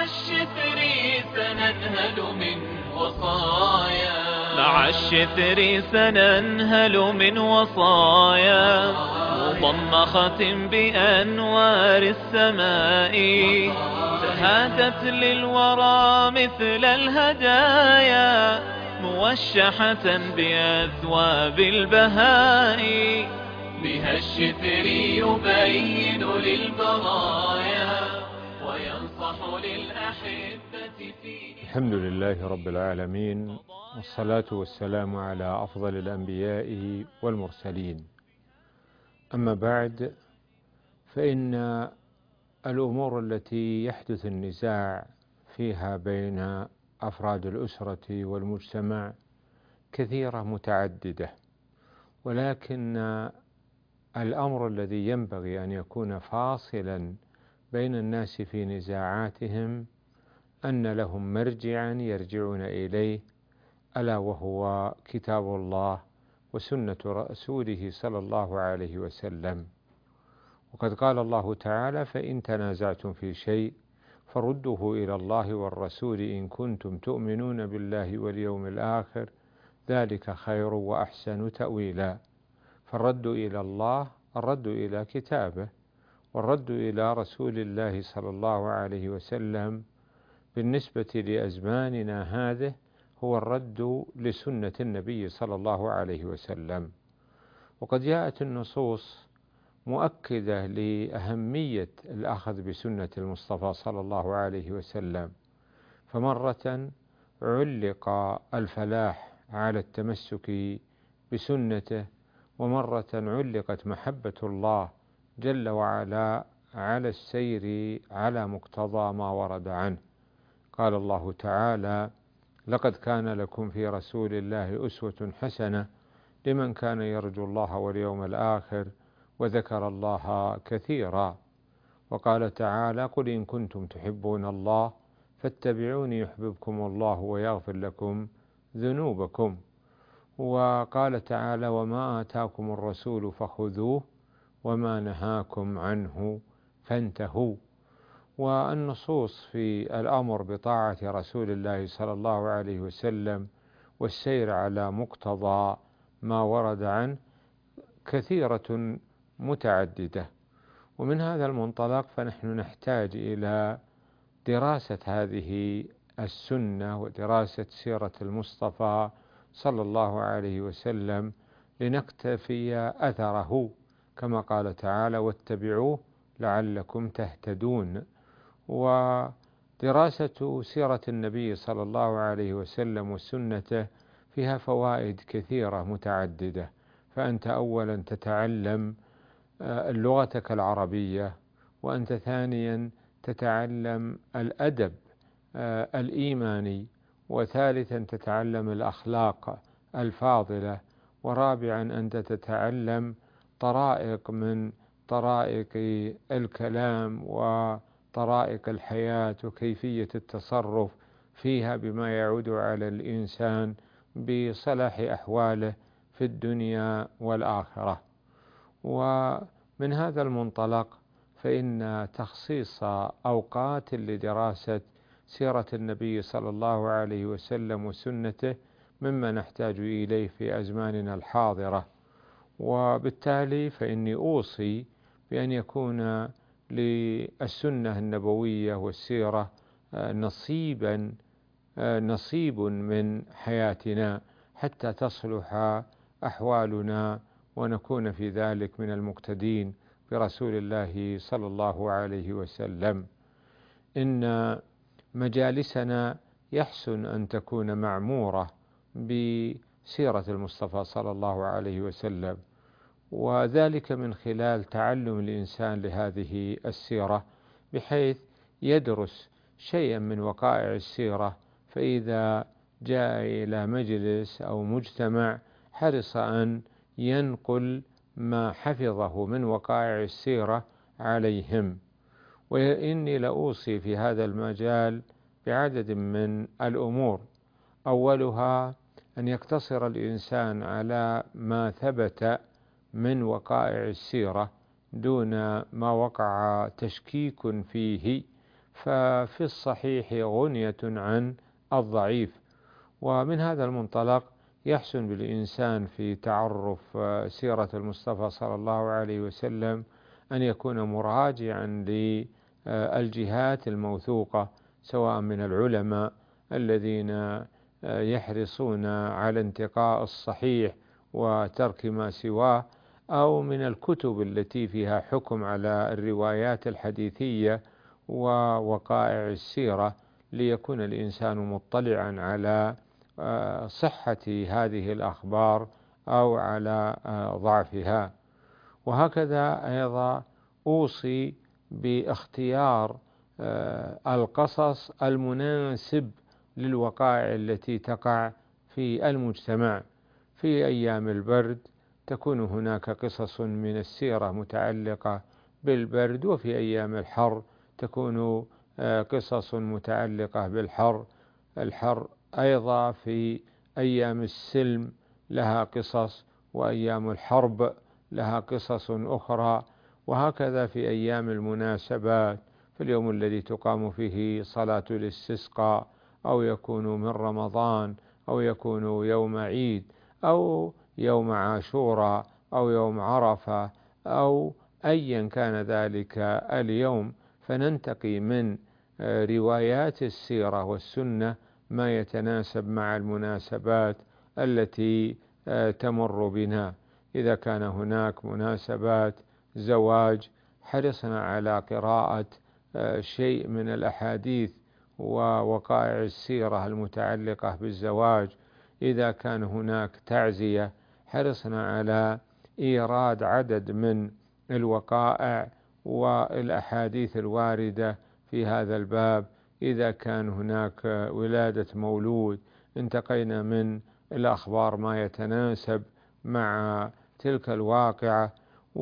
الشثر سننهل من وصايا مع الشثر سننهل من وصايا مضمخة بأنوار السماء تهادت للورى مثل الهدايا موشحة بأثواب البهاء بها الشثر يبين للبرايا وينصح للأحبة فيه. الحمد لله رب العالمين، والصلاة والسلام على أفضل الأنبياء والمرسلين. أما بعد، فإن الأمور التي يحدث النزاع فيها بين أفراد الأسرة والمجتمع كثيرة متعددة، ولكن الأمر الذي ينبغي أن يكون فاصلا بين الناس في نزاعاتهم أن لهم مرجعا يرجعون إليه، ألا وهو كتاب الله وسنة رسوله صلى الله عليه وسلم. وقد قال الله تعالى: فإن تنازعتم في شيء فردوه إلى الله والرسول إن كنتم تؤمنون بالله واليوم الآخر ذلك خير وأحسن تأويلا. فالرد إلى الله الرد إلى كتابه، والرد إلى رسول الله صلى الله عليه وسلم بالنسبة لأزماننا هذه هو الرد لسنة النبي صلى الله عليه وسلم. وقد جاءت النصوص مؤكدة لأهمية الأخذ بسنة المصطفى صلى الله عليه وسلم، فمرة علق الفلاح على التمسك بسنته، ومرة علقت محبة الله جل وعلا على السير على مقتضى ما ورد عنه. قال الله تعالى: لقد كان لكم في رسول الله أسوة حسنة لمن كان يرجو الله واليوم الآخر وذكر الله كثيرا. وقال تعالى: قل إن كنتم تحبون الله فاتبعوني يحببكم الله ويغفر لكم ذنوبكم. وقال تعالى: وما آتاكم الرسول فخذوه وما نهاكم عنه فانتهوا. والنصوص في الأمر بطاعة رسول الله صلى الله عليه وسلم والسير على مقتضى ما ورد عنه كثيرة متعددة. ومن هذا المنطلق فنحن نحتاج إلى دراسة هذه السنة ودراسة سيرة المصطفى صلى الله عليه وسلم لنقتفي أثره، كما قال تعالى: واتبعوه لعلكم تهتدون. ودراسة سيرة النبي صلى الله عليه وسلم وسنته فيها فوائد كثيرة متعددة. فأنت أولا تتعلم لغتك العربية، وأنت ثانيا تتعلم الأدب الإيماني، وثالثا تتعلم الأخلاق الفاضلة، ورابعا أنت تتعلم طرائق من طرائق الكلام وطرائق الحياة وكيفية التصرف فيها بما يعود على الإنسان بصلاح أحواله في الدنيا والآخرة. ومن هذا المنطلق فإن تخصيص أوقات لدراسة سيرة النبي صلى الله عليه وسلم وسنته مما نحتاج إليه في أزماننا الحاضرة. وبالتالي فإني أوصي بأن يكون للسنة النبوية والسيرة نصيب من حياتنا حتى تصلح أحوالنا ونكون في ذلك من المقتدين برسول الله صلى الله عليه وسلم. إن مجالسنا يحسن أن تكون معمورة بسيرة المصطفى صلى الله عليه وسلم، وذلك من خلال تعلم الإنسان لهذه السيرة بحيث يدرس شيئا من وقائع السيرة، فإذا جاء إلى مجلس أو مجتمع حرص أن ينقل ما حفظه من وقائع السيرة عليهم. وإني لأوصي في هذا المجال بعدد من الأمور. أولها أن يقتصر الإنسان على ما ثبت من وقائع السيرة دون ما وقع تشكيك فيه، ففي الصحيح غنية عن الضعيف. ومن هذا المنطلق يحسن بالإنسان في تعرف سيرة المصطفى صلى الله عليه وسلم أن يكون مراجعا للجهات الموثوقة، سواء من العلماء الذين يحرصون على انتقاء الصحيح وترك ما سواه، أو من الكتب التي فيها حكم على الروايات الحديثية ووقائع السيرة، ليكون الإنسان مطلعا على صحة هذه الأخبار أو على ضعفها. وهكذا أيضا أوصي باختيار القصص المناسب للوقائع التي تقع في المجتمع. في أيام البرد تكون هناك قصص من السيرة متعلقة بالبرد، وفي أيام الحر تكون قصص متعلقة الحر أيضا في أيام السلم لها قصص، وأيام الحرب لها قصص أخرى، وهكذا في أيام المناسبات، في اليوم الذي تقام فيه صلاة الاستسقاء، أو يكون من رمضان، أو يكون يوم عيد، أو يوم عاشوراء، أو يوم عرفة، أو أيا كان ذلك اليوم، فننتقي من روايات السيرة والسنة ما يتناسب مع المناسبات التي تمر بنا. إذا كان هناك مناسبات زواج حرصنا على قراءة شيء من الأحاديث ووقائع السيرة المتعلقة بالزواج. إذا كان هناك تعزية حرصنا على إيراد عدد من الوقائع والأحاديث الواردة في هذا الباب. إذا كان هناك ولادة مولود انتقينا من الأخبار ما يتناسب مع تلك الواقعة.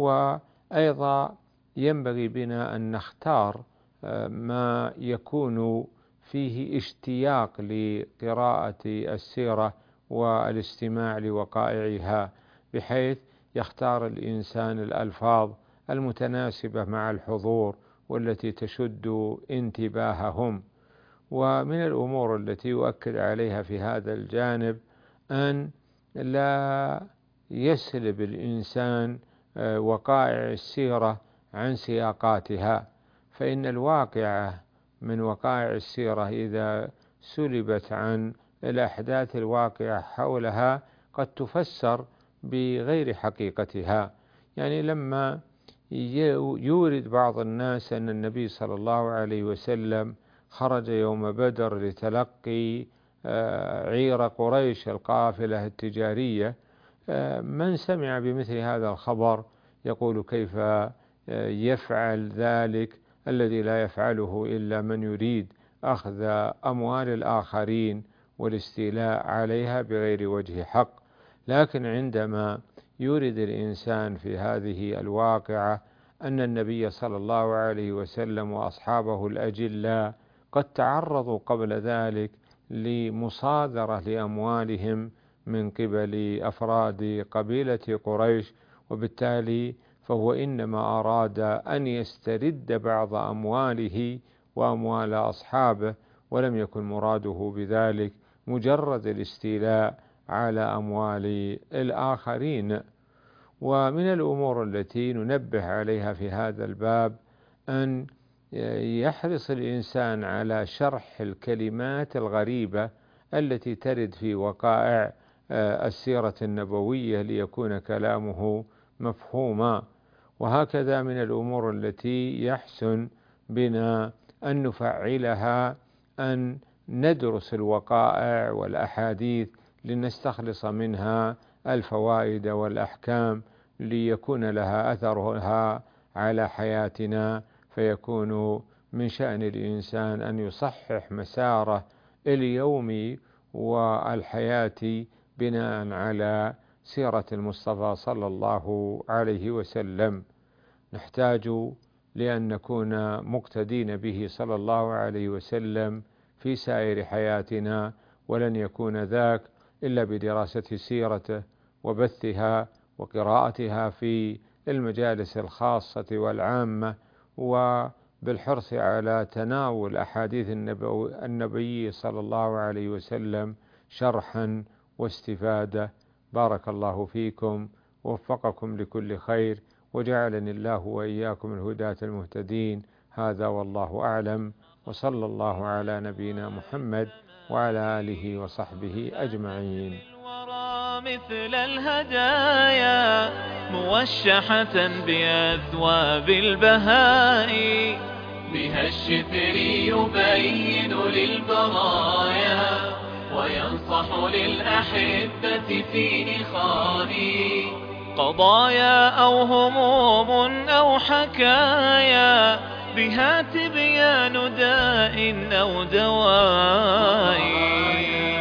وأيضا ينبغي بنا أن نختار ما يكون فيه اشتياق لقراءة السيرة والاستماع لوقائعها، بحيث يختار الإنسان الألفاظ المتناسبة مع الحضور والتي تشد انتباههم. ومن الأمور التي يؤكد عليها في هذا الجانب أن لا يسلب الإنسان وقائع السيرة عن سياقاتها، فإن الواقعة من وقائع السيرة إذا سلبت عن الأحداث الواقعة حولها قد تفسر بغير حقيقتها. يعني لما يورد بعض الناس أن النبي صلى الله عليه وسلم خرج يوم بدر لتلقي عير قريش القافلة التجارية، من سمع بمثل هذا الخبر يقول كيف يفعل ذلك الذي لا يفعله إلا من يريد أخذ أموال الآخرين والاستيلاء عليها بغير وجه حق. لكن عندما يورد الإنسان في هذه الواقعة أن النبي صلى الله عليه وسلم وأصحابه الأجلاء قد تعرضوا قبل ذلك لمصادرة لأموالهم من قبل أفراد قبيلة قريش، وبالتالي فهو إنما أراد أن يسترد بعض أمواله وأموال أصحابه، ولم يكن مراده بذلك مجرد الاستيلاء على أموال الآخرين. ومن الأمور التي ننبه عليها في هذا الباب أن يحرص الإنسان على شرح الكلمات الغريبة التي ترد في وقائع السيرة النبوية ليكون كلامه مفهوما. وهكذا من الأمور التي يحسن بنا أن نفعلها أن ندرس الوقائع والأحاديث لنستخلص منها الفوائد والأحكام، ليكون لها أثرها على حياتنا، فيكون من شأن الإنسان أن يصحح مساره اليومي والحياة بناء على سيرة المصطفى صلى الله عليه وسلم. نحتاج لأن نكون مقتدين به صلى الله عليه وسلم في سائر حياتنا، ولن يكون ذاك إلا بدراسة سيرته وبثها وقراءتها في المجالس الخاصة والعامة، بالحرص على تناول أحاديث النبي صلى الله عليه وسلم شرحا واستفادة. بارك الله فيكم ووفقكم لكل خير، وجعلني الله وإياكم الهداة المهتدين. هذا والله أعلم، وصلى الله على نبينا محمد وعلى آله وصحبه أجمعين. مثل الهدايا موشحة بأثواب البهاء، بها الشتر يبين للبرايا وينصح للأحبة في إخائي. قضايا أو هموم أو حكايا، بها تبيان داء أو دواء.